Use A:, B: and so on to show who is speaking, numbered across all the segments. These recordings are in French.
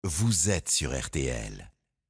A: vous êtes sur RTL.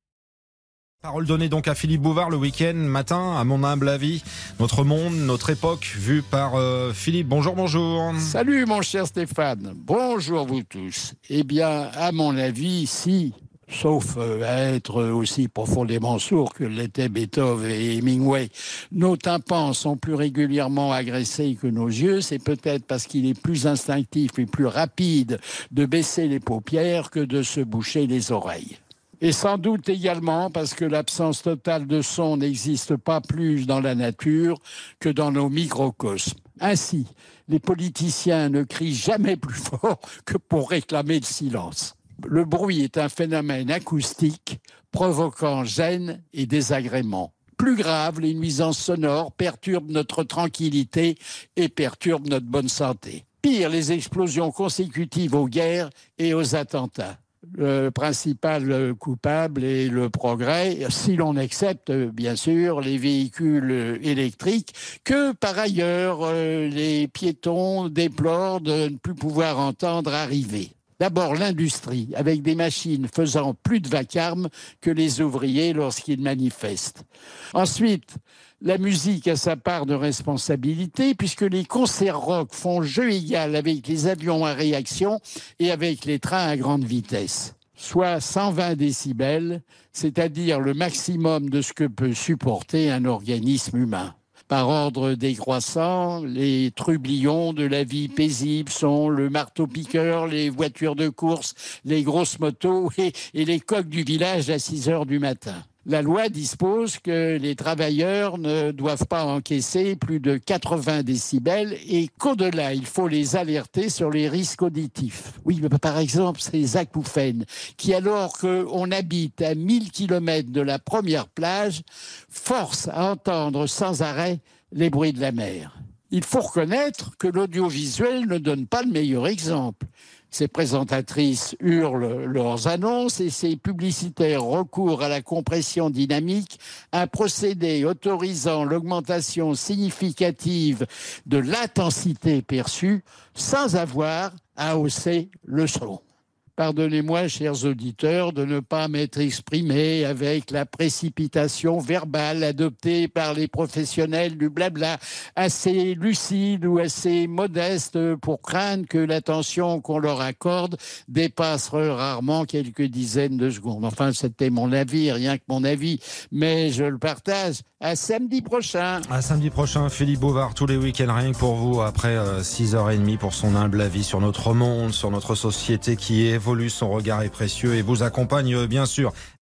B: Parole donnée donc à Philippe Bouvard le week-end matin, à mon humble avis. Notre monde, notre époque, vue par Philippe. Bonjour.
C: Salut mon cher Stéphane. Bonjour vous tous. Eh bien, à mon avis, si, sauf à être aussi profondément sourd que l'étaient Beethoven et Hemingway, nos tympans sont plus régulièrement agressés que nos yeux, c'est peut-être parce qu'il est plus instinctif et plus rapide de baisser les paupières que de se boucher les oreilles. Et sans doute également parce que l'absence totale de son n'existe pas plus dans la nature que dans nos microcosmes. Ainsi, les politiciens ne crient jamais plus fort que pour réclamer le silence. Le bruit est un phénomène acoustique provoquant gêne et désagrément. Plus grave, les nuisances sonores perturbent notre tranquillité et perturbent notre bonne santé. Pire, les explosions consécutives aux guerres et aux attentats. Le principal coupable est le progrès, si l'on accepte bien sûr les véhicules électriques, que par ailleurs les piétons déplorent de ne plus pouvoir entendre arriver. D'abord l'industrie, avec des machines faisant plus de vacarme que les ouvriers lorsqu'ils manifestent. Ensuite, la musique a sa part de responsabilité puisque les concerts rock font jeu égal avec les avions à réaction et avec les trains à grande vitesse. Soit 120 décibels, c'est-à-dire le maximum de ce que peut supporter un organisme humain. Par ordre décroissant, les trublions de la vie paisible sont le marteau-piqueur, les voitures de course, les grosses motos et les coqs du village à 6 heures du matin. La loi dispose que les travailleurs ne doivent pas encaisser plus de 80 décibels et qu'au-delà, il faut les alerter sur les risques auditifs. Oui, mais par exemple, ces acouphènes qui, alors qu'on habite à 1000 km de la première plage, forcent à entendre sans arrêt les bruits de la mer. Il faut reconnaître que l'audiovisuel ne donne pas le meilleur exemple. Ces présentatrices hurlent leurs annonces et ces publicitaires recourent à la compression dynamique, un procédé autorisant l'augmentation significative de l'intensité perçue sans avoir à hausser le son. Pardonnez-moi, chers auditeurs, de ne pas m'être exprimé avec la précipitation verbale adoptée par les professionnels du blabla, assez lucide ou assez modeste pour craindre que l'attention qu'on leur accorde dépasse rarement quelques dizaines de secondes. Enfin, c'était mon avis, rien que mon avis, mais je le partage. À samedi prochain.
B: À samedi prochain, Philippe Bouvard, tous les week-ends, rien que pour vous, après 6h30 pour son humble avis sur notre monde, sur notre société qui évolue. Son regard est précieux et vous accompagne bien sûr